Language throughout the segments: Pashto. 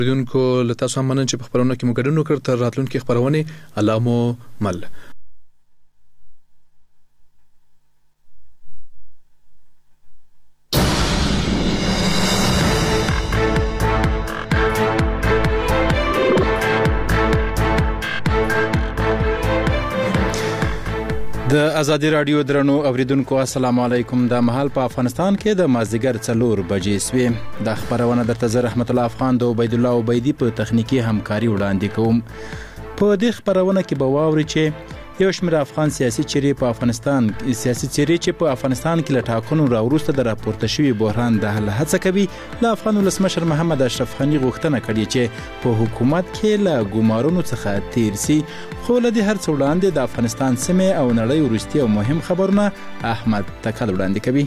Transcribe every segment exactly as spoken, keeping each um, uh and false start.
اوریدونکو له تاسو هم مننه چې په خبرونه کې مو ګډون وکړ. تر راتلونکي خبرونه الله مو مل. د ازادي رادیو درنو اوریدونکو السلام علیکم. د مهال په افغانستان کې د مازدیګر څلور بجې سوي. د خبرونه درته زه رحمت الله افغان د عبید الله عبیدی په تخنیکی همکاري وړاندې کوم. په دې خبرونه کې به واوري چې یو شمېر افغان سیاسي چیرې په افغانستان سیاسي چیرې چې په افغانستان کې له ټاکنو راوروسته د راپورته شوي بحران د حل هڅه کوي. له افغان ولسمشر محمد اشرف غني غوښتنه کړې چې په حکومت کې له ګمارونو څخه تیر سي. خو له دې هر څه وړاندې د افغانستان سیمې او نړۍ وروستي او مهم خبرونه احمد تکل وړاندې کوي.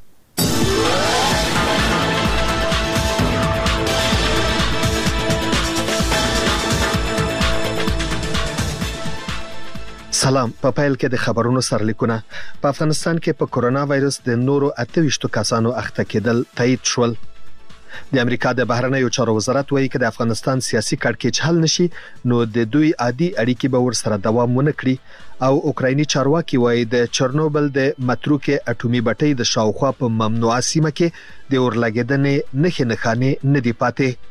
سلام. په پیل کې د خبرونو سرلیکونه. په افغانستان کې په کورونا وایرس د نورو اته ویشت کسانو اخته کېدل تایید شول. د امریکا د بهرنیو چارو وزارت وایي چې د افغانستان سیاسي کړکېچ حل نشي نو د دوی عادي اړیکې به ورسره دوام ونه کړي. او اوکرایني چارواکي وایي د چرنوبل د متروکې اټومي بټۍ د شاوخوا په ممنوعه سیمه کې د اورلګیدنې نښې نښانې نه دی پاتې.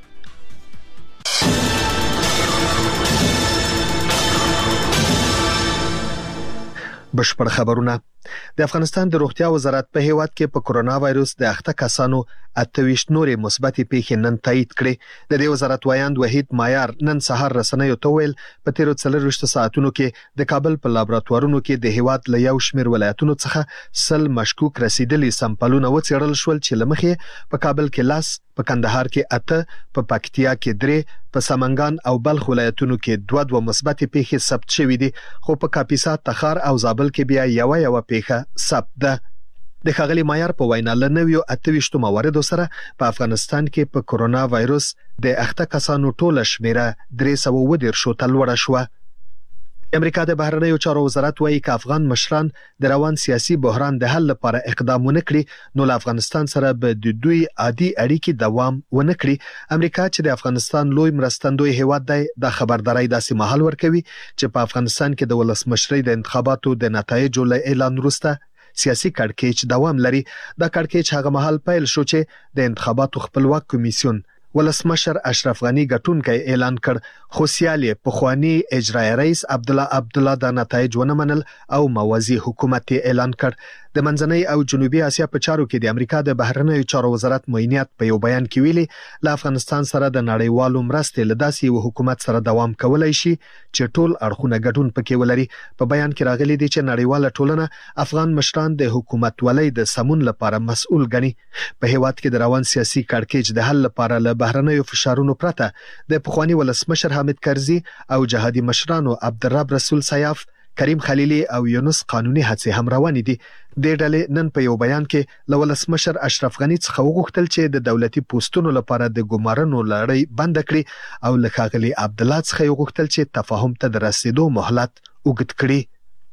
بشپړ خبرونه. د افغانستان د روغتیا وزارت په هیواد کې په کورونا وایرس د اخته کسانو اته ویشت نورې مثبتې پیښې نن تایید کړې. د دې وزارت وایاند وحید مایار نن سهار رسنیو ته ویل په تیرو څلرویشت ساعتونو کې د کابل په لابراتوارونو کې د هیواد له یو شمېر ولایتونو څخه سل مشکوک رسیدلي سمپلونه وڅېړل شول چې لمخې په کابل کې لاس، په کندهار کې اته، په پکتیا کې درې، په سمنګان او بلخ ولایتونو کې دوه دوه مثبتې پیښې ثبت شوې دي. خو په کاپیسا، تخار او زابل کې بیا یو یو پیښه ثبت ده. د ښاغلي مایار په وینا له نویو اته ویشت مواردو سره په افغانستان کې په کورونا وایرس د اخته کسانو ټوله شمیره درې سوه اووه دېرش ته لوړه شوه. امریکا د بهرنیو چارو وزارت وایي چې افغان مشران د روان سیاسي بحران د حل لپاره اقدام ونه کړي نو له افغانستان سره به د دوی عادي اړیکې دوام ونه کړي. امریکا چې د افغانستان لوی مرستندوی هیواد دی د خبرداري داسې مهال ورکوي چې په افغانستان کې د ولسمشرۍ د انتخاباتو د نتایجو له اعلان وروسته سیاسي کړکېچ دوام لري. دا کړکېچ هغه مهال پیل شو چې د انتخاباتو خپلواک کمیسیون ولسمشر اشرف غني ګټونکی اعلان کړ. خو سیالي پخوانی اجرایی رئیس عبد الله عبد الله د نتایج ونه منل او موازی حکومت اعلان کړ. د منځنۍ او جنوبي اسیا په چارو کې د امریکا د بهرنیو چارو وزارت معینیت په یو بیان کې ویلي له افغانستان سره د نړیوالو مرستې له داسې یو حکومت سره دوام کولای شي چې ټول اړخونه ګډون پکې ولري. په بیان کې راغلي دي چې نړیواله ټولنه افغان مشران د حکومت ولۍ د سمون لپاره مسؤل ګڼي. په هیواد کې د روان سیاسي کړکېچ د حل لپاره له بهرنیو فشارونو پرته د پخوانی ولسمشر حامد کرزي او جهادي مشرانو عبدالرب رسول سیاف، کریم خلیلی او یونس قانوني هڅې هم روانې دي. د ډلې نن په یو بیان کې له ولسمشر اشرف غني څخه وغوښتل چې د دولتي پوسټونو لپاره د ګمارنو لړۍ بند کړي او له ښاغلي عبد الله څخه وغوښتل چې تفاهم ته د رسیدو مهلت اوږد کړي.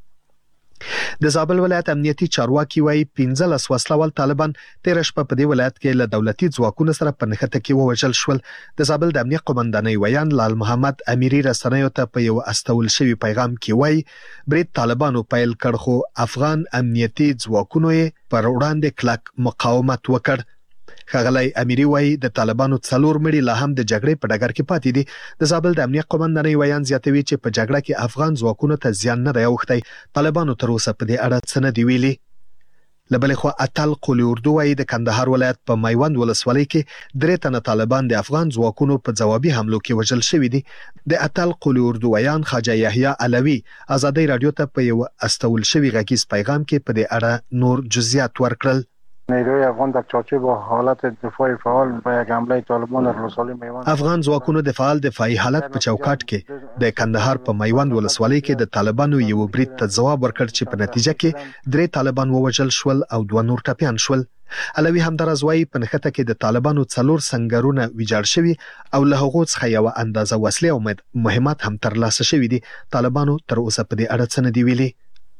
د زابل ولایت امنیتي چارواکي وایي پنځلس وسلوال طالبان تیر شپه په دې ولایت کې له دولتي ځواکونو سره په نښته کې ووژل شول. د زابل د امنیت قومندانۍ ویان لال محمد امیری رسنیو ته په یو استول شوی پیغام کې وایي برید طالبانو پیل کړ خو افغان امنیتي ځواکونو یې پر وړاندې کلک مقاومت وکړ. ښاغلی امیری وایي د طالبانو څلور مړي لا هم د جګړې په ډګر کې پاتې دي. د زابل د امنیت قومندانۍ ویان زیاتوي چې په جګړه کې افغان ځواکونو ته زیان نه دی اوښتی. طالبانو تر اوسه په دې اړه څه نه دي ویلي. له بلې خوا اتل قولي اردو وایي د کندهار ولایت په میوند ولسوالۍ کې درې تنه طالبان د افغان ځواکونو په ځوابي حملو کې وژل شوي دي. د اتل قولي اردو ویان خواجه یحیی علوي ازادۍ رادیو ته په یو استول شوي غږیز پیغام کې په دې اړه نور جزئیات ورکړل. نیروی افغان در چاچی با حالت دفاعی فعال به یک حمله طالبان در ولسوالی میوند افغان ځواکونو د فعال دفاعي حالت په چوکاټ کې د کندهار په میوند ولسوالۍ کې د طالبانو یو برید ته ځواب ورکړ چې په نتیجه کې درې طالبان ووژل شول او دوه نور ټپیان شول. علوي همدارز وایي په نښته کې د طالبانو څلور سنگرونه ویجاړ شوي او له هغو څخه یو اندازه وسلې او مهمات هم ترلاسه شوي دي. طالبانو تر اوسه په دې اړه څه نه دي ویلي.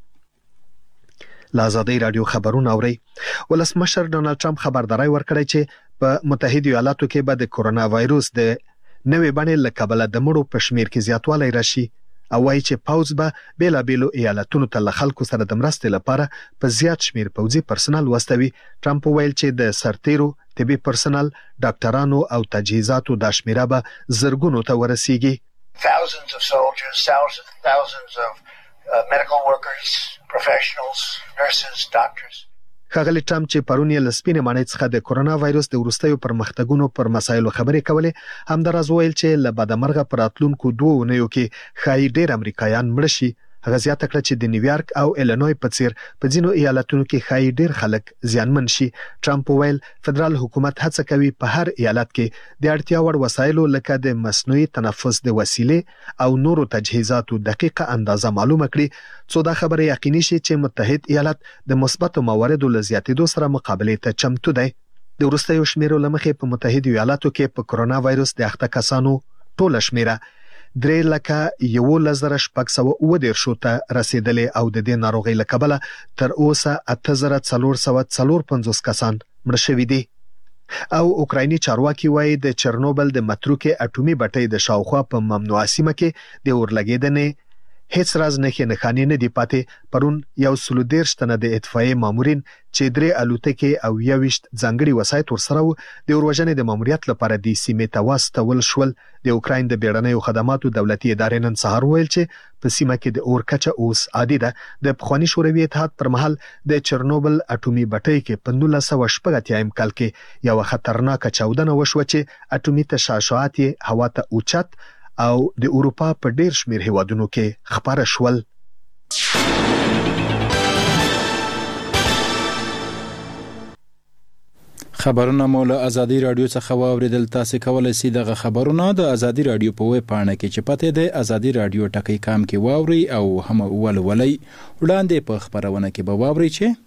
له ازادۍ رادیو خبرونه اورئ. ولسمشر ډونالد ټرمپ خبرداری ورکړی چې په متحده ایالاتو کې به د کورونا وایرس د نوې بڼې له کبله د مړو په شمیر کې زیاتوالی راشي او وايي چې پوز به بیلابیلو ایالتونو ته له خلکو سره د مرستې لپاره په زیات شمیر پوځي پرسنل واستوي. ټرمپ ویل چې د سرتیرو طبي پرسنل، ډاکټرانو او تجهیزاتو د شمیره به زرګونو ته ورسیږي. Thousands of soldiers, thousands, thousands of uh, medical workers, professionals, nurses, doctors. ښاغلي ټرمپ چې پرون یې له سپینې ماڼۍ څخه د کورونا وایروس د وروستیو پرمختګونو پر مسایلو خبرې کولې، همداراز ویل چې له بدمرغه پر راتلونکو دوه اونیو کې ښایي ډېر امریکایان مړه شي. هغه زیاته کړه چې د نیویارک او ایلینوی په څیر په ځینو ایالتونو کې ښایي ډېر خلک زیانمن شي. ټرمپ ویل فدرال حکومت هڅه کوي په هر ایالت کې د اړتیا وړ وسایلو لکه د مصنوعي تنفس د وسیلې او نورو تجهیزاتو دقیقه اندازه معلومه کړي، څو دا خبره یقیني شي چې متحد ایالت د مثبتو مواردو له زیاتېدو سره مقابلې ته چمتو دی. د وروستیو شمیرو له مخې په متحدو ایالاتو کې په کورونا وایروس د اخته کسانو ټوله شمیره درې لکه یولس زره شپږ سوه اووه دېرشو ته رسیدلې او د دې ناروغۍ له کبله تر اوسه اته زره څلور سوه څلور پنځوس کسان مړه شوي دي. او اوکرایني چارواکي وایي د چرنوبل د متروکې اټومي بټۍ د شاوخوا په ممنوعه سیمه کې د اورلګېدنې هیڅ راز نښې نښانې نه دي پاتې. پرون یو سلو دېرش تنه د اطفائیې مامورین چې درې الوتکې او یوویشت ځانګړي وسایط ورسره وو د اوروژنې د ماموریت لپاره دې سیمې ته واستول شول. د اوکراین د بیړنیو خدماتو دولتي ادارې نن سهار ویل چې په سیمه کې د اور کچه اوس عادي ده. د پخواني شوروي اتحاد پر مهال د چرنوبل اټومي بټۍ کې په نولس سوه شپږ اتیایم کال کې یو خطرناکه چاودنه وشوه چې اټومي تشعشعات یې هوا ته اوچت او د اروپا په ډیر شمیر هیوادونو کې خبره شول. خبرونه مو له ازادي رادیو څخه واوریدل. تاسو کولای شئ دغه خبرونه د ازادي رادیو په ویب پاڼه کې چې پته ده ازادي رادیو ټکی کام کې واوري او هم ولولي. وړاندې په خبرونه کې به واوري چې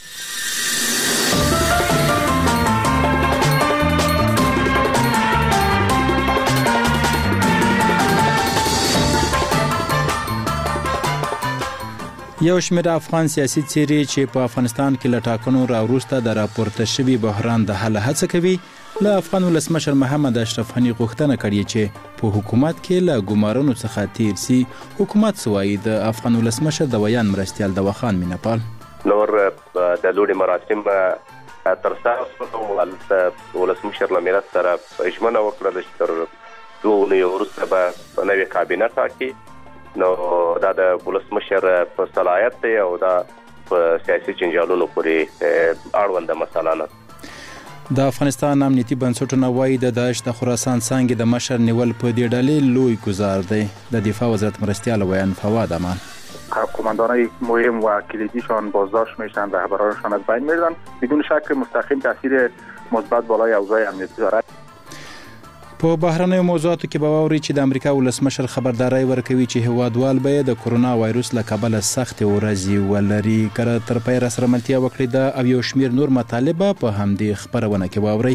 یو شمېر افغان سیاسي څېرې چې په افغانستان کې له ټاکنو راوروسته د راپورته شوي بحران د حل هڅه کوي، له افغان ولسمشر محمد اشرف غني غوښتنه کړې چې په حکومت کې له ګمارنو څخه تیر سي. حکومت څه وایي؟ د افغان ولسمشر د ویان مرستیال دواخان مینهپال نور د لوړې مراسم ترسره شول. ولسمشر له ملت سره ژمنه وکړه چې تر دوه اونیو وروسته به نوې کابینه ټاکي. نو دا د ولسمشر په صلاحیت دی او دا په سیاسي جنجالونو پورې اړونده مسله نه. د افغانستان امنیتي بنسټونه وایي د داعش د خراسان څانګې د مشر نیول په دې ډلې لوی گزار دی. د دفاع وزارت مرستیال ویان فواد امان قماندانای مهم و کلیدیشان بازداشت میشن، رهبرانشان از بین میرن. بدون شک مستقیم تاثیر مثبت بالای اوضاع امنیتی دارد. په بهرنیو موضوعاتو کې به واوري چې د امریکا ولسمشر خبرداري ورکوي چې هیوادوال به د کورونا وایروس له کبله سخت ورځي ولري. کله تر پای را سره ملتیا وکړي دا او یو شمیر نور مطالبه په همدې خبرونه کې واوري.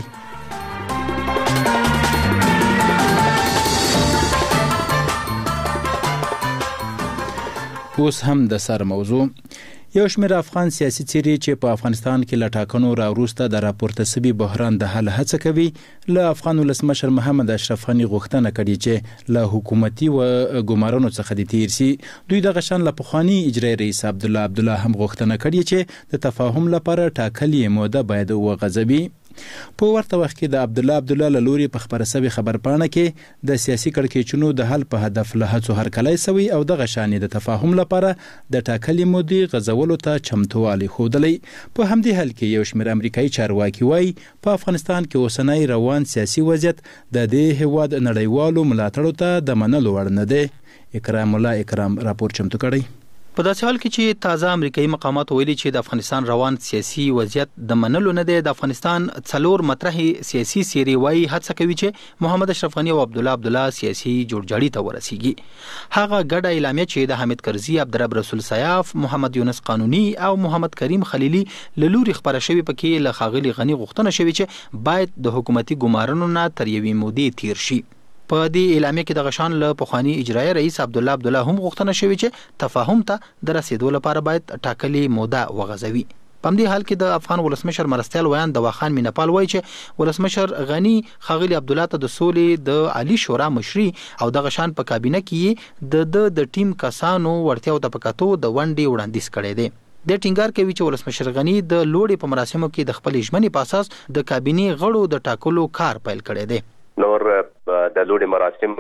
اوس هم د سر موضوع. یو شمېر افغان سیاسي څېرې چې په افغانستان کې له ټاکنو راوروسته د راپورته شوي بحران د حل هڅه کوي، له افغان ولسمشر محمد اشرف غني غوښتنه کړې چې له حکومتي و ګمارنو څخه د تیر سي. دوی دغه شان له پخواني اجرایي رئیس عبدالله عبدالله هم غوښتنه کړې چې د تفاهم لپاره ټاکلې موده باید وغځوي. په ورته وخت کې د عبدالله عبدالله له لوري په خبره سوي خبرپاڼه کې د سیاسي کړکېچونو د حل په هدف له هڅو هرکلی سوی او دغه شانې د تفاهم لپاره د ټاکلې مودې غځولو ته چمتووالی ښودلی. په همدې حال کې یو شمېر امریکایي چارواکي وایي په افغانستان کې اوسنی روان سیاسي وضعیت د دې هیواد نړیوالو ملاتړو ته د منلو وړ نه دی. اکرام الله اکرام راپور چمتو کړی. په داسې حال کې چې تازه امریکایي مقامات ویلي چې د افغانستان روان سیاسي وضعیت د منلو نه دی، د افغانستان څلور مطرحې سیاسي څېرې وایي هڅه کوي چې محمد اشرف غني او عبدالله عبدالله سیاسي جوړجاړي ته ورسیږي. هغه ګډه اعلامیه چې د حامد کرزي، عبدالرب رسول سیاف، محمد یونس قانوني او محمد کریم خلیلي له لوري خپره شوې، پکې له ښاغلي غني غوښتنه شوې چې باید د حکومتي ګمارنو نه تر یوې مودې تیر شي. په دې اعلامیه کې د غشان له پخوانی اجرایي رئیس عبدالله عبدالله هم غوښتنه شوې چې تفاهم ته د رسیدو لپاره باید ټاکلې موده وغځوي. په دې حال کې د افغان ولسمشر مرستيال ویان دواخان مینپال وایي چې ولسمشر غنی خاغلی عبد الله ته د سولې د عالی شورا مشري او د غشان په کابینه کې د د ټیم کسانو ورتیاو ته پکاتو د ونډې وړاندیز کړي دي. د ټینګار کوي چې ولسمشر غنی د لوړې په مراسمو کې د خپل ژمنې په اساس د کابینې غړو د ټاکلو کار پیل کړی دی. نور د لوړې مراسم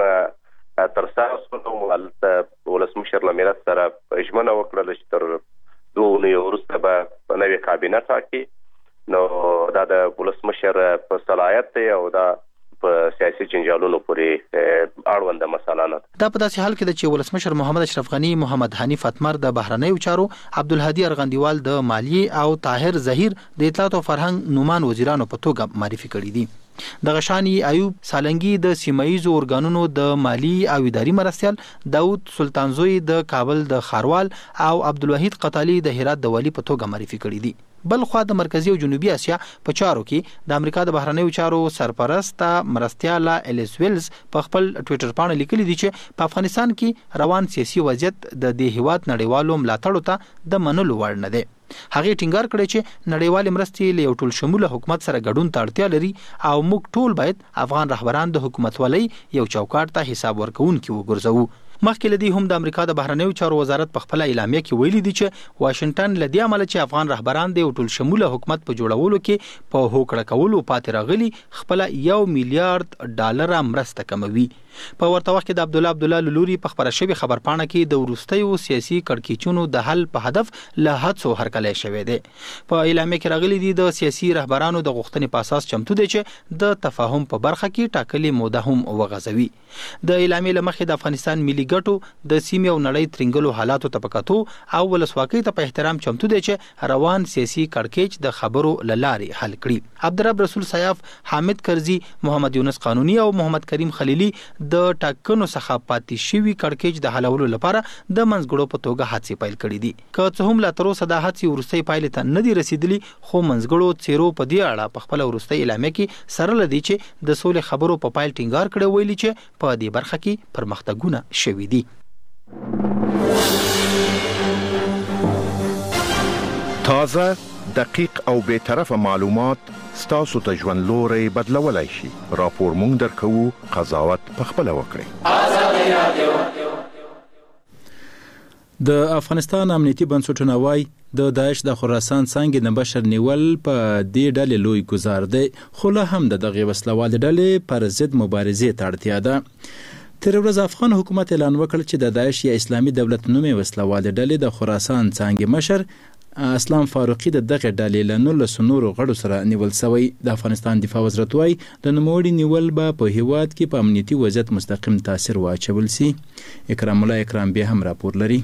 تر څو نو ولسمشر لمیرات سره ژمنه وکړه چې تر دوه نو وروسته به نوې کابینه ټاکي. نو دا د ولسمشر په صلاحیت دی او دا په سیاسي جنجالونو پورې اړوند مسله نه ده. دا په داسې حال کې چې ولسمشر محمد اشرف غنی، محمد حنیف اتمر د بهرنیو چارو، عبدالهادي ارغندیوال د مالیې او طاهر ظهیر د اطلاعات او فرهنګ نومان وزیرانو په توګه معرفي کړي دي. د غشانی ایوب سالنګي د سیمایزو ارګانونو د مالی او اداري مرستيال، داود سلطانزوی د کابل د خاروال او عبدالوحید قطالی د هرات د والی په توګه معرفي کړي دي. بل خو د مرکزی او جنوبي اسیا په چارو کې د امریکا د بهرنیو چارو سرپرست مرستيال الیس ویلز په خپل ټوئیټر باندې لیکلي دي چې په افغانستان کې روان سیاسي وضعیت د دې هیواد نړیوالو ملاتړو ته د منلو وړ نه دی. هغه ټینګار کړی چې نړیوال مرستې له ټول شموله حکومت سره ګډون ته اړتیا لري او موږ ټول باید افغان رهبران د حکومت ولۍ یو چوکاټ ته حساب ورکوونکي وګرځوو. مخکې لدی هم د امریکا د بهرنیو چارو وزارت په خپل اعلامیه کې ویلي دي چې واشنگټن لدی عمل چې افغان رهبران د ټول شموله حکومت په جوړولو کې په هوکړه کولو پاتې راغلي خپل یو میلیارډ ډالر مرسته کموي. په ورته وخت کې د عبد الله عبد الله لوري په خبره شوی خبرپاڼه کې د ورستیو سیاسي کړکېچونو د حل په هدف له هڅو هرکلی شوی دی. په اعلامیه کې راغلي دي د سیاسي رهبرانو د غوښتنې په اساس چمتو دي چې د تفاهم په برخه کې ټاکلي موده هم وغځوي. د اعلامیې لمخې د افغانستان ملي ګټو د سیمې او نړۍ ترنګلو حالاتو ته پکاتو او ولسواکۍ ته په احترام چمتو دي چې روان سیاسي کړکېچ د خبرو لارې حل کړي. عبدالرب رسول سیاف، حامد کرزي، محمد یونس قانوني او محمد کریم خلیلی د ټاکنو څخه پاتې شوی کړکېچ د حلولو لپاره د منځګړو په توګه هڅې پیل کړې دي. که څه هم لا تر اوسه د هڅې وروستۍ پایلې ته نه دي رسیدلي، خو منځګړو څیرو په دې اړه په خپل وروستۍ اعلامیه کې سره لدی چې د سولې خبرو په پایل ټینګار کړی ویلي چې په دې برخه کې پرمختګونه شوي دي. تازه، دقیق او بے طرفه معلومات ستاسو ته ژوند لوري بدلولای شي. راپور مونږ درکو، قضاوت پخپله وکړئ. د افغانستان امنیتي بنسټونه وايي د داعش د خراسان څنګه د بشر نیول په دې ډلې لوی گزار دی، خو لا هم د دغه وسلوال ډلې پر ضد مبارزې ته اړتیا ده. تر ورځ افغان حکومت اعلان وکړ چې د داعش یا اسلامي دولت نومي وسلوال ډلې د خراسان څنګه مشر اسلام فاروقي د دغه ډلې له نولسو نورو غړو سره نیول شوی. د افغانستان دفاع وزارت وايي د نوموړي نیول به په هیواد کې په امنیتي وضعیت مستقیم تاثیر واچول سي. اکرام الله اکرام به هم راپور لري.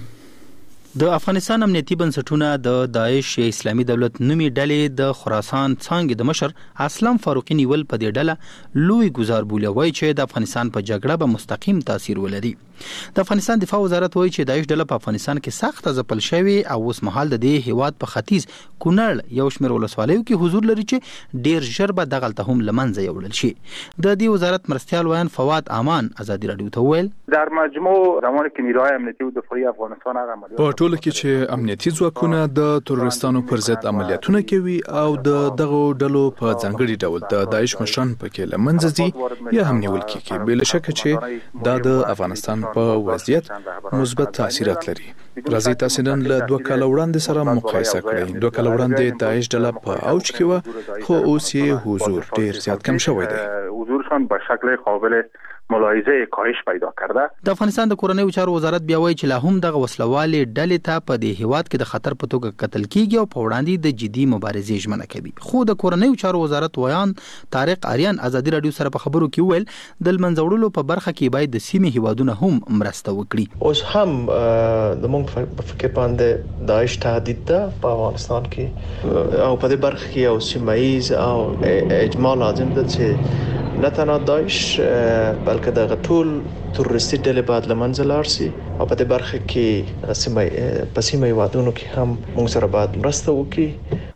د افغانستان امنیتي بنسټونه د داعش یا اسلامي دولت نومي ډلې د خراسان څنګه د مشر اسلام فاروقي نیول په دې ډله لوی گزار بولی وای چې د افغانستان په جګړه به مستقیم تاثیر ولري. د افغانستان دفاع وزارت وایي چې داعش ډله په افغانستان کې سخت ځپل شوی او اوس مهال د دې هیواد په ختیځ کونړ یو شمېر ولسوالیو کې حضور لري چې ډیر ژر به دغلته هم لمنځه یوړل شي. د دې وزارت مرستيال ویان فواد امان ازادي رادیو ته ویل در مجموع زمانی که نیروهای امنیتی و دفاعی افغانستان هغه عملیات ټول کې چې امنیتي ځواکونه د تروریستانو پر ضد عملیاتونه کوي او د دغه ډلو په ځانګړي ډول د داعش مشران پکې لمنځه ځي یا هم نیول کیږي. بل شک چې دا د افغانستان په وضعیت مثبت تاثیرات لري. راځي تاسو نن له دوه کال وړاندې سره مقایسه کړئ. دوه کال وړاندې داعش ډله په اوج کې و، خو اوس یې حضور ډیر زیات کم شوی دی. حضورشان به شکل قابل ملاحظه کاهش پیدا کرده. د افغانستان د کورنیو چارو وزارت بیا وایي چې لا هم دغه وسلوالې ډلې ته په دې هیواد کې د خطر په توګه قتل کیږي او په وړاندې د جدي مبارزې ژمنه کوي. خو د کورنیو چارو وزارت ویان طارق آریان ازادي رادیو سره په خبرو کې ویل د منځوړلو په برخه کې باید د سیمې هیوادونه هم مرسته وکړي. اوس هم د موږ په فکر باندې داعش تهدید ده په افغانستان کې او په دې برخه کې یو سیمایز او اجماع لازم ده چې نه تنها داعش بلکې د ټول تروریستي ډلې باید له منځه لاړ شي او په دې برخه کې سیمه په سیمه هیوادونو کې هم موږ سره باید مرسته وکړي.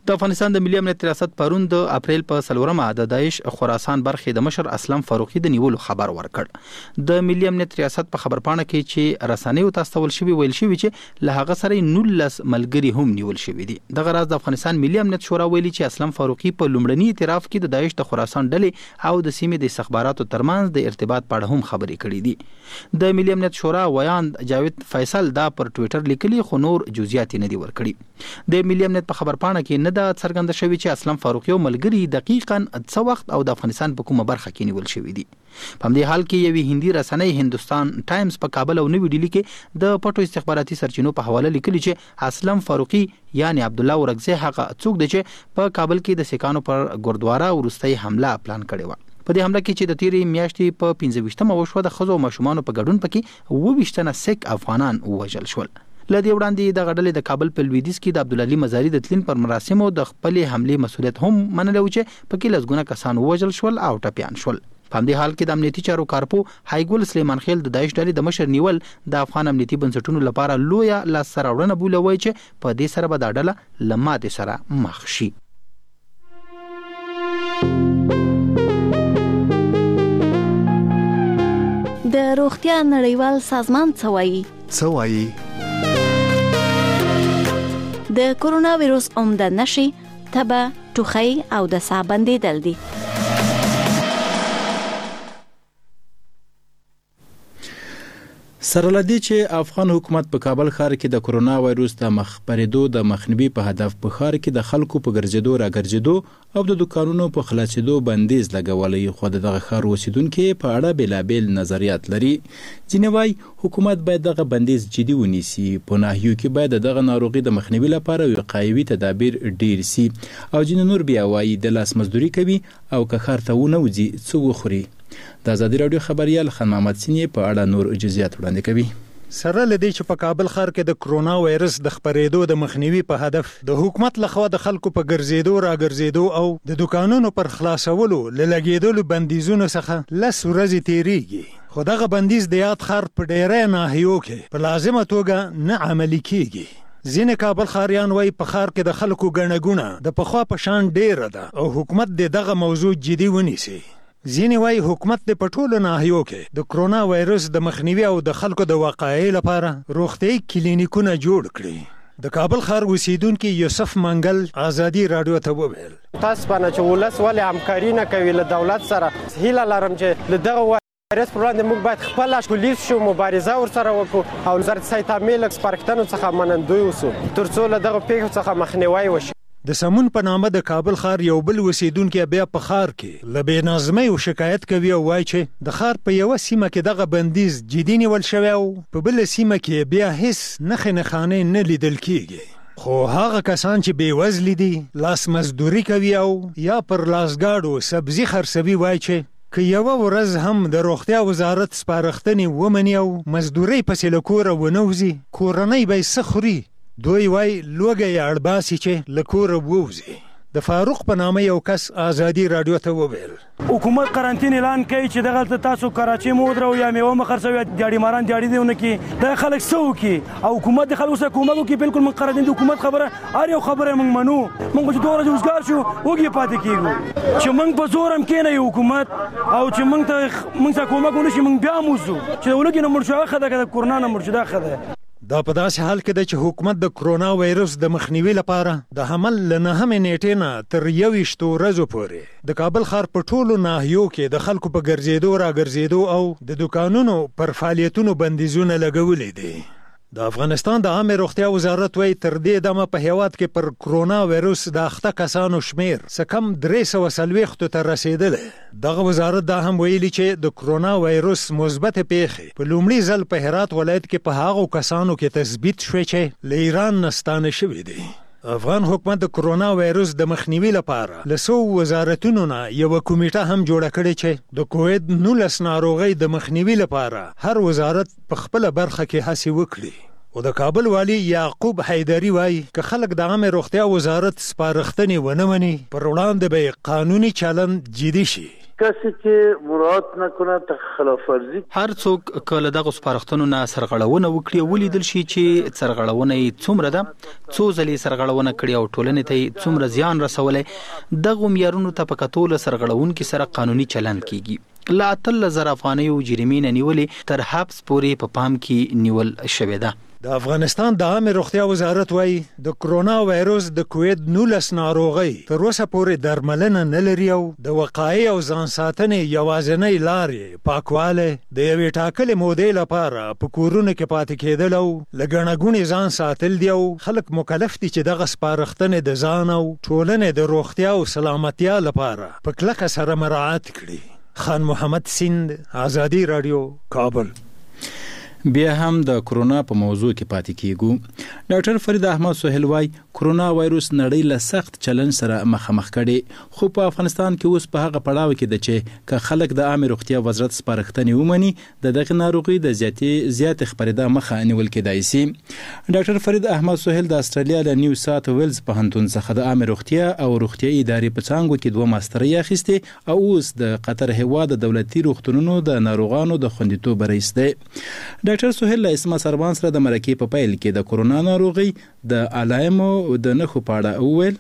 د افغانستان د ملي امنیت ریاست پرون د اپریل په څلورمه د داعش خراسان برخې د مشر اسلم فاروقي د نیولو خبر ورکړ. د ملي امنیت ریاست په خبرپاڼه کې چې رسنیو ته استول شوی ویل شوی چې له هغه سره نولس ملګري هم نیول شوی دي. دغه راز د افغانستان ملي امنیت شورا ویلي چې اسلم فاروقي په لومړني اعتراف کې د داعش د خراسان ډلې او د سیمې د استخباراتو ترمنځ د ارتباط په اړه هم خبرې کړې دي. د ملي امنیت شورا ویاند جاوید فیصل دا پر ټوئیټر لیکلي خو نور جزئیات نه دي ورکړي. د ملي امنیت په خبرپاڼه کې نه دا څرګنده شوی چې اسلم فاروقي او ملګري دقیقاً څه وخت او د افغانستان په کومه برخه کې نیول شوی دي. په همدې حال کې یوې هندي رسنۍ هندوستان ټایمز په کابل او نوې ډیلي کې د پټو استخباراتي سرچینو په حواله لیکلي چې اسلم فاروقي یعنی عبد الله ورغزي هغه څوک دی چې په کابل کې د سکانو پر ګردواره ورستۍ حمله پلان کړې و. په دې حمله کې چې د تیرې میاشتې په پنځه ویشتمه وشوه د ښځو او ماشومانو په ګډون پکې اووه ویشتنه سیک افغانان ووژل شول. لدې وړاندې د غډلې د کابل په لویدیځ کې د عبدالعلي مزاري د تلین پر مراسمو د خپل حمله مسولیت هم منلو چې پکې لږونه کسان وژل شول او ټپيان شول. په همدې حال کې د امنیتي چارو کارپو هایګل سلیمان خیل د داعش ډلې د مشر نیول د افغان امنیتي بنسټونو لپاره لویه لاسته راوړنه بولوي چې په دې سره به دا ډله له ماتې سره مخ شي. د روغتیا نړیوال سازمان څه وایي؟ څه وایي؟ د کورونا وایروس عمده نښې تبه، ټوخی او د ساه بندیدل دي. سره لدی چې افغان حکومت په کابل ښار کې د کورونا وایروس د مخ پرېدو د مخنیوي په هدف په ښار کې د خلکو په ګرځېدو راګرځېدو او د دکانونو په خلاصېدو بندیز لګولی، خو دغه ښار اوسیدونکي په اړه بېلابېل نظریات لري. ځینې وایي حکومت باید دغه بندیز جدي ونیسي، په ناحیو کې باید دغه ناروغي د مخنیوي لپاره وقایوي تدابیر ډیر سي، او ځینې نور بیا وایي د لاس مزدوري کوي او که ښار ته ونه وځي څه وخوري. د ازادي راډیو خبريال خان محمد سینې په اړه نور جزئیات وړاندې کوي. سره لدی چې په کابل ښار کې د کرونا وایرس د خپرېدو د مخنیوي په هدف د حکومت لخوا د خلکو په ګرځېدو راګرځېدو او د دکانونو پر خلاصولو لګېدلو بندیزونو څخه لس ورځې تیریږي، خو دغه بندیز د یاد ښار په ډېری ناحیو کې په لازمه توګه نه عملي کیږي. ځینې کابل ښاریان وایي په ښار کې د خلکو ګڼه ګوڼه د پخوا په شان ډېره ده او حکومت د دغه موضوع جدي ونیسي. ځینې وایي حکومت د په ټولو ناحیو کې د کرونا وایرس د مخنیوي او د خلکو د وقایې لپاره روغتیایي کلینیکونه جوړ کړي. د کابل ښار اوسیدونکي یوسف منګل ازادي راډیو ته وویل تاسو باندې چې ولس ولې همکاري نه کوي له دولت سره، هیله لرم چې له دغه وایرس پر وړاندې موږ باید خپله پولیس شو، مبارزه ورسره وکړو او وزارت صحت عامې له سپارښتنو څخه منندوی اوسو تر څو له دغه پیښو څخه مخنیوی وشي. د سمون په نامه د کابل ښار یو بل اوسیدونکی بیا په ښار کې له بې نظمۍ او شکایت کوي او وایي چې د ښار په یوه سیمه کې دغه بندیز جدي نیول شوی او په بله سیمه کې بیا هیڅ نښې نښانې نه لیدل کیږي. خو هغه کسان چې بې وزلي دي، لاس مزدوري کوي او یا پر لاسګاډو سبزي خرڅوي وایي چې که یوه ورځ هم د روغتیا وزارت سپارښتنې ومني او مزدورۍ پسې له کوره ونه وځي، کورنۍ به یې څه خوري؟ دوی وای لوګي اړباسي چې لکوره ووزي. د فاروق په نامه یو کس ازادي راډیو ته وویل حکومت قرنټین اعلان کوي چې دغه تاسو کراچي مودرو یا میوه مخرڅوي دیاړي ماران دیاړي دیونه کې د خلک سو کې او حکومت د خلکو سره کومه کوي بالکل من قرنټین د حکومت خبره ار یو خبره موږ منو، موږ چې دوه ورځې وزګار شو وګي پاتې کیږو چې موږ په زور هم کې نه یو حکومت او چې موږ ته موږ ته کومه کوي چې موږ بیا موزو چې ولګي نه مرشو خدای د کورنا نه مرشو دا خدای. دا په داسې حال کې ده چې حکومت د کرونا وایرس د مخنیوي لپاره د حمل له نهمې نیټې نه تر یویشتو ورځو پورې د کابل ښار په ټولو ناحیو کې د خلکو په ګرځېدو راګرځېدو او د دکانونو پر فعالیتونو بندیزونه لګولي دي. د افغانستان د عامه روغتیا وزارت وایي تر دې دمه په هیواد کې پر کرونا وایرس د اخته کسانو شمیر څه کم درې سوه څلوېښتو ته رسېدلی. دغه وزارت دا هم ویلي چې د کرونا وایرس مثبتې پیښې په لومړي ځل په هرات ولایت کې په هغو کسانو کې تثبیت شوې چې له ایران نه ستانه شوي دي. افغان حکومت د کرونا وایرس د مخنیوي لپاره له څو وزارتونو نه یوه کمیټه هم جوړه کړې چې د کووید نولس ناروغۍ د مخنیوي لپاره هر وزارت په خپله برخه کې هڅې وکړي. او د کابل والی یعقوب حیدری وایي که خلک د عامه روغتیا وزارت سپارښتنې ونه مني پر وړاندې به قانوني چلن جدي شي. کسی که مراعات نکنه تا خلاف ورزی هر څوک کله دغه سپارښتنو نه سرغړونه وکړي ولیدل شي چې سرغړونه یې څومره ده، څو ځلې سرغړونه کړې او ټولنې ته څومره زیان رسولی، دغو معیارونو ته په کتو له سرغړونکي سره قانوني چلند کیږي. له اتلس زره افغانیو جریمې نه نیولې تر حبس پورې په پام کې نیول شوې ده. د افغانستان د عامه روغتیا وزارت وایي د کرونا وایرس د کووید نولس ناروغۍ تر اوسه پورې درملنه نه لري او د وقایې او ځان ساتنې یوازینۍ لارې پاکوالی، د یوې ټاکلې مودې لپاره په کورونو کې پاتې کېدل او له ګڼه ګوڼې ځان ساتل دي او خلک مکلف دي چې دغه سپارښتنې د ځان او ټولنې د روغتیا او سلامتیا لپاره په کلکه سره مراعات کړي. خان محمد سیند، آزادي رادیو، کابل. بیا هم د کرونا په موضوع کې پاتې کیږو. ډاکټر فرید احمد سهیل وایي کرونا وایرس نړۍ له سخت چلن سره مخامخ کړي، خو په افغانستان کې اوس په هغه پړاو کې ده چې که خلک د عامه روغتیا وزارت سپارښتنې ومني د دغه ناروغي د زیاتې زیات خپرېدا مخه نیول کېدای شي. ډاکټر فرید احمد سهیل د استرالیا له نیو ساوث ویلز پوهنتون څخه د عامه روغتیا او روغتیايي ادارې په څانګو کې دوه ماسترۍ اخیستې او اوس د قطر هیواد د دولتي روغتونونو د ناروغانو د خوندیتوب رئیس دی. ډاکټر سهیل له اسما سربان سره د مرکې په پیل کې د کرونا ناروغي د علایمو د نښو په اړه وویل.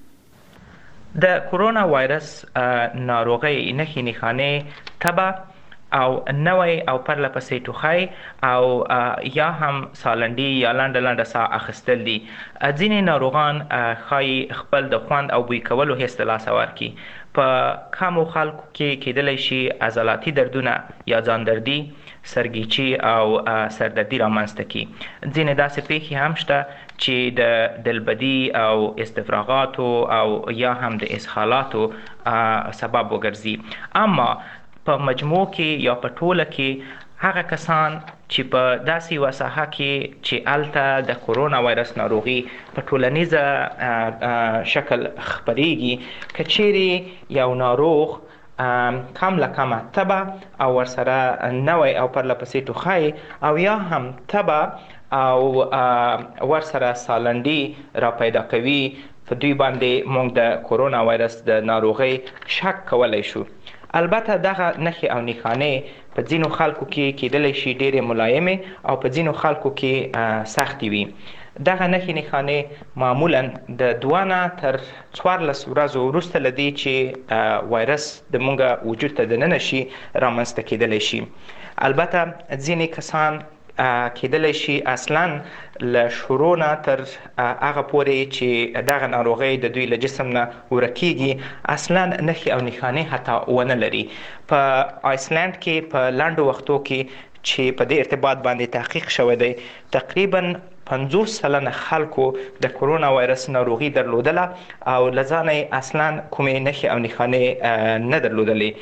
د کرونا وایرس ناروغي نښې نښانې تبه او نوی او پرله پسې ټوخی او یا هم سالنډي یا لنډه لنډه ساه اخیستل دي. ځینې ناروغان ښایي خپل د خوند او بوی کولو حس له لاسه ورکړي. په کمو خلکو کې کېدلی شي عضلاتي دردونه یا ځاندردي، سرګیچي او سردردي رامنځته کړي. ځینې داسې پیښې هم شته چې د دلبدي او استفراغاتو او یا هم د اسهالاتو سبب وګرځي. اما په مجموع کې یا په ټوله کې هغه کسان چې په داسې یوه ساحه کې چې هلته د کرونا وایرس ناروغي په ټولنیزه شکل خپریږي، که چیرې یو ناروغ کم له کمه تبه او ورسره نوی او پرله پسې ټوخی او یا هم تبه او ورسره سالنډي را پیدا کوي، په دوی باندې موږ د کرونا وایرس د ناروغۍ شک کولی شو. البته دغه نښې او نښانې په ځینو خلکو کې کېدلی شي ډېرې ملایمې او په ځینو خلکو کې سختې وي. دغه نښې نښانې معمولا د دوه نه تر څوارلس ورځو وروسته له دې چې وایرس د موږ وجود ته دننه شي رامنځته کېدلی شي. البته ځینې کسان کېدلی شي اصلا له شروع نه تر هغه پورې چې دغه ناروغۍ د دوی له جسم نه ورکیږي اصلا نښې او نښانې حتی ونه لري. په آیسلند کې په لنډو وختو کې چې په دې ارتباط باندې تحقیق شوی دی، تقریبا پنځوس سلنه خلکو د کرونا وایرس ناروغي درلودله او له ځانه یې اصلا کومې نښې او نښانې نه درلودلې.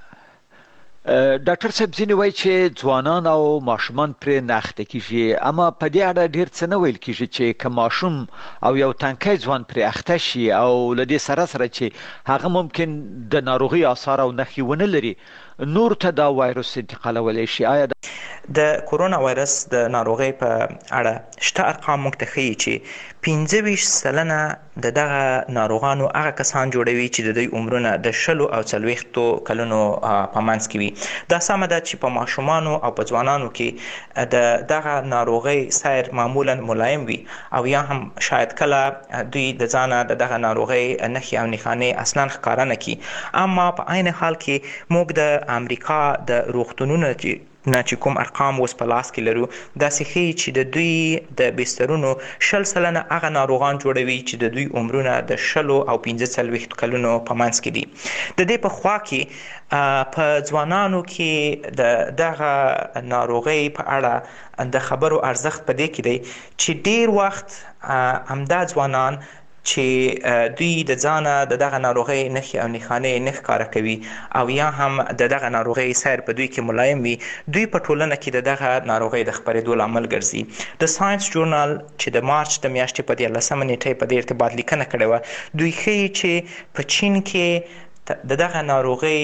ډاکټر صاحب ځینې وایي چې ځوانان او ماشومان پرې نه اخته کیږي، اما په دې اړه ډېر څه نه ویل کیږي چې که ماشوم او یو تنکی ځوان پرې اخته شي او له دې سره سره چې هغه ممکن د ناروغي آثار او نښې ونه لري، نور ته دا وایرس انتقالولی شي. آیا د کرونا وایرس د ناروغۍ په اړه شته ارقام موږ ته ښیي چې پنځه ویشت سلنه د دغه ناروغانو هغه کسان جوړوي چې د دوی عمرونه د شلو او څلوېښتو کلونو په منځ کې وي. دا سمه ده چې په ماشومانو او په ځوانانو کې د دغه ناروغۍ سیر معمولا ملایم وي او یا هم شاید کله دوی د ځانه د دغه ناروغۍ نښې او نښانې اصلا ښکاره نه کړي. اما په عین حال کې موږ د امریکا د روغتونونو نه چې کوم ارقام اوس په لاس کې لرو داسې ښیي چې د دوی د بسترونو شل سلنه هغه ناروغان جوړوي چې د دوی عمرونه د شلو او پنځه څلوېښتو کلونو په منځ کې دي. د دې په خوا کې په ځوانانو کې د دغه ناروغۍ په اړه د خبرو ارزښت په دې کې دی چې ډیر وخت همدا ځوانان چې دوی د ځانه د دغه ناروغۍ نښې او نښانې نه ښکاره کوي او یا هم د دغه ناروغۍ سیر په دوی کې ملایم وي، دوی په ټولنه کې د دغه ناروغۍ د خپرېدو لامل ګرځي. د ساینس ژورنال چې د مارچ د میاشتې په دیارلسمه نیټه په دې ارتباط لیکنه کړې وه، دوی ښیي چې په چین کې د دغه ناروغۍ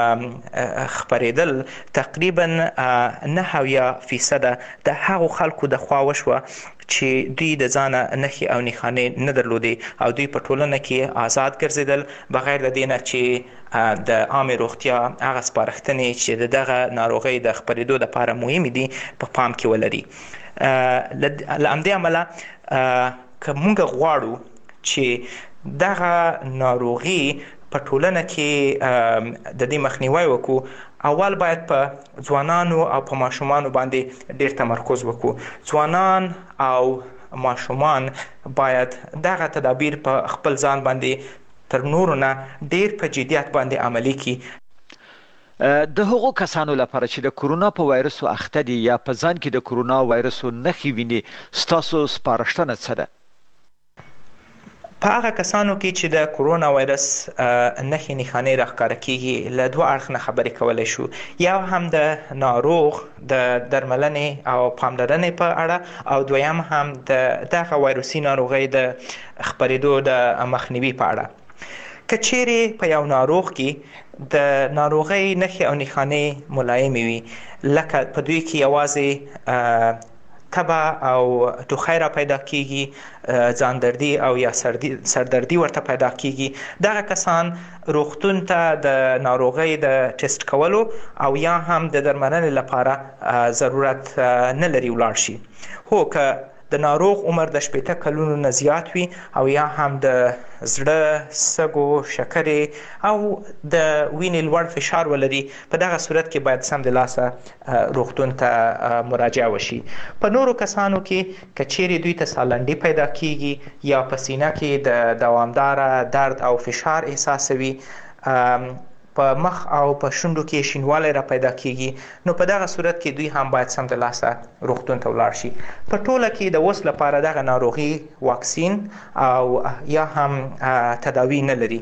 خپرېدل تقریبا نه اویا فیصده د هغو خلکو د خوا وشوه چې دوی د ځانه نښې او نښانې نه درلودې او دوی په ټولنه کې آزاد ګرځېدل بغیر له دې نه چې د عامې روغتیا هغه سپارښتنې چې د دغه ناروغۍ د خپرېدو دپاره مهمې دي په پام کې ولري. له همدې امله که موږ غواړو چې دغه ناروغي په ټولنه کې د دې مخنیوی وکړو، اول باید په ځوانانو او په ماشومانو باندې ډېر تمرکز وکړو. ځوانان او ماشومان باید دغه تدابیر په خپل ځان باندې تر نورو نه ډېر په جدیت باندې عملي کړي. د هغو کسانو لپاره چې د کرونا په وایرسو اخته دي یا په ځان کې د کرونا وایرسو نښې ویني، ستاسو سپارښتنه څه ده؟ په هغه کسانو کې چې د کرونا وایرس نښې نښانې راښکاره کیږي، له دوه اړخ نه خبرې کولی شو. یو هم د ناروغ د درملنې او پاملرنې په اړه، او دویم هم د دغه وایروسي ناروغۍ د خپرېدو د مخنیوي په اړه. که چیرې په یو ناروغ کې د ناروغۍ نښې او نښانې ملایمې وي، لکه په دوی کې یوازې تبه او ټوخی را پیدا کیږي، ځاندردي او یا سردردي ورته پیدا کیږي، دغه کسان روغتون ته د ناروغۍ د ټیسټ کولو او یا هم د درملنې لپاره ضرورت نه لري ولاړ شي. هو که د ناروغ عمر د شپېته کلونو نه زیات وي او یا هم د زړه، سږو، شکرې او د وینې لوړ فشار ولري، په دغه صورت کې باید سمدلاسه روغتون ته مراجعه وشي. په نورو کسانو کې که چیرې دوی ته سالنډي پیدا کیږي یا په سینه کې د دوامداره درد او فشار احساسوي، په مخ او په شونډو کې شینوالی را پیدا کیږي، نو په دغه صورت کې دوی هم باید سمدلاسه روغتون ته ولاړ شي. په ټوله کې د اوس لپاره دغه ناروغي واکسین او یا هم تداوی نه لري.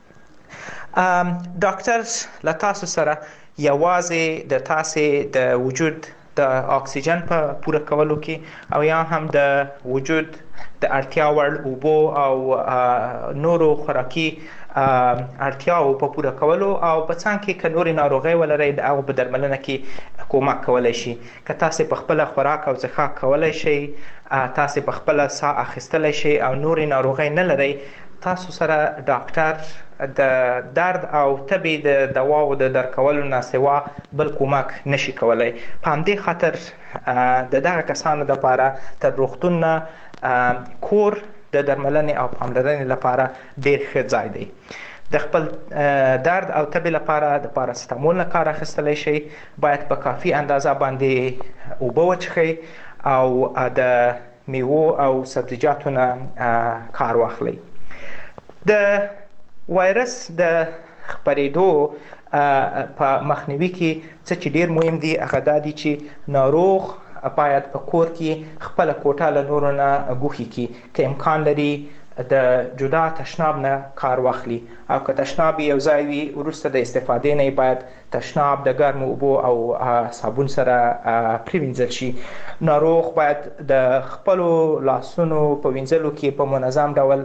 ډاکټر له تاسو سره یوازې د تاسې د وجود د اکسیجن په پوره کولو کې او یا هم د وجود د اړتیا وړ اوبو او نورو خوراکي اړتیاو په پوره کولو او په څنګ کې که نورې ناروغۍ ولرئ د هغو په درملنه کې کومک کولی شي. که تاسې په خپله خوراک او څښاک کولی شئ، تاسې په خپله ساه اخیستلی شئ او نورې ناروغۍ نه لرئ، تاسو سره ډاکټر د درد او تبې د دواو د درکولو نه سوا بل کومک نشي کولی. په همدې خاطر د دغه کسانو دپاره تر روغتون نه کور د درملنې او پاملرنې لپاره ډېر ښه ځای دی. د خپل درد او تبې لپاره د پاراسیتامول نه کار اخیستلی شئ، باید په کافي اندازه باندې اوبه وڅښئ او د میوو او سبزیجاتو نه کار واخلئ. د وایرس د خپرېدو په مخنیوي کې څه چې ډېر مهم دي هغه دا دي چې ناروغ باید په کور کې خپله کوټه له نورو نه ګوښې کړي. که امکان لري د جدا تشناب نه کار واخلي، او که تشناب یو ځای وي وروسته د استفادې نه باید تشناب د ګرمو اوبو او صابون سره پرېوینځل شي. ناروغ باید د خپلو لاسونو په وینځلو کې په منظم ډول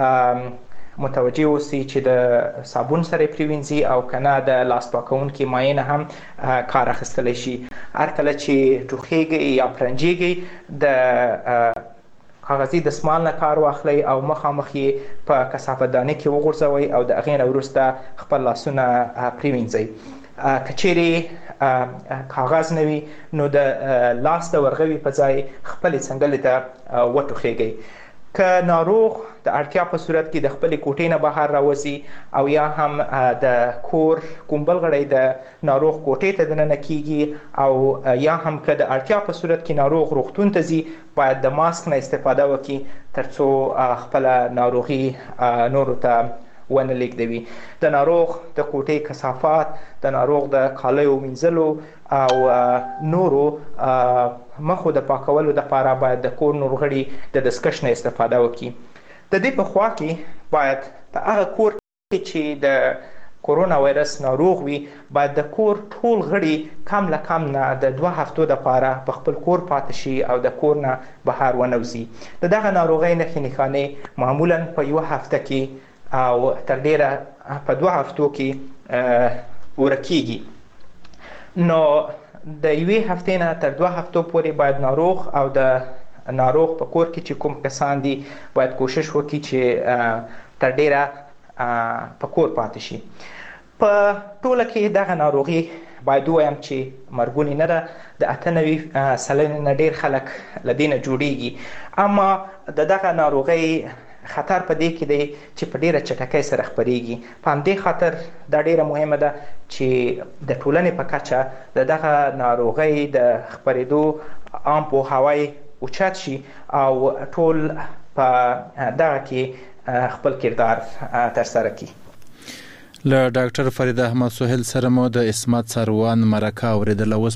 متوجه اوسي چې د صابون سره یې پرېوینځي او که نه د لاس پاکوونکي مایع نه هم کار اخیستلی شي. هر کله چې ټوخیږئ یا پرنجیږئ د کاغذي دستمال نه کار واخلئ او مخامخ یې په کثافت دانې کې وغورځوئ او د هغې نه وروسته خپل لاسونه پرېوینځئ. که چیرې کاغذ نه وي نو د لاس د ورغوي په ځای خپلې څنګلې ته وټوخیږئ. که ناروغ د اړتیا په صورت کې د خپلې کوټې نه بهر راوځي او یا هم د کور کوم بل غړی د ناروغ کوټې ته دننه کیږي او یا هم که د اړتیا په صورت کې ناروغ روغتون ته ځي، باید د ماسک نه استفاده وکړي تر څو خپله ناروغي نورو ته ونه لیږدوي. د ناروغ د کوټې کثافات، د ناروغ د کالیو وینځلو او نورو مخو د پاکولو دپاره باید د کور نور غړي د دستکش نه استفاده وکړي. د دې په خوا کې باید په هغه کور کې چې د کرونا وایرس ناروغ وي، باید د کور ټول غړي کم له کم نه د دوه هفتو دپاره په خپل کور پاتې شي او د کور نه بهر ونه وځي. د دغه ناروغۍ نښې نښانې معمولا په یوه هفته کې او تر ډیره په دوه هفتو کې ورکیږي. نو د یوې هفتې نه تر دوه هفتو پورې باید ناروغ او د ناروغ په کور کې چې کوم کسان دي باید کوشش وکړي چې تر ډیره په کور پاتې شي. په ټوله کې دغه ناروغي باید ووایم چې مرګونې نه ده، د اته نوي سلنې نه ډېر خلک له دې نه جوړېږي. اما د دغه ناروغۍ خطر په دې کې دی چې په ډیره چټکۍ سره خپریږي. په همدې خاطر دا ډیره مهمه ده چې د ټولنې په کچه د دغه ناروغۍ د خپرېدو عام پوهاوی اوچت شي او ټول په دغه کې خپل کردار ترسره کړي. له ډاکټر فرید احمد سهیل سره مو د اسمت سروان مرکه اوریدله. اوس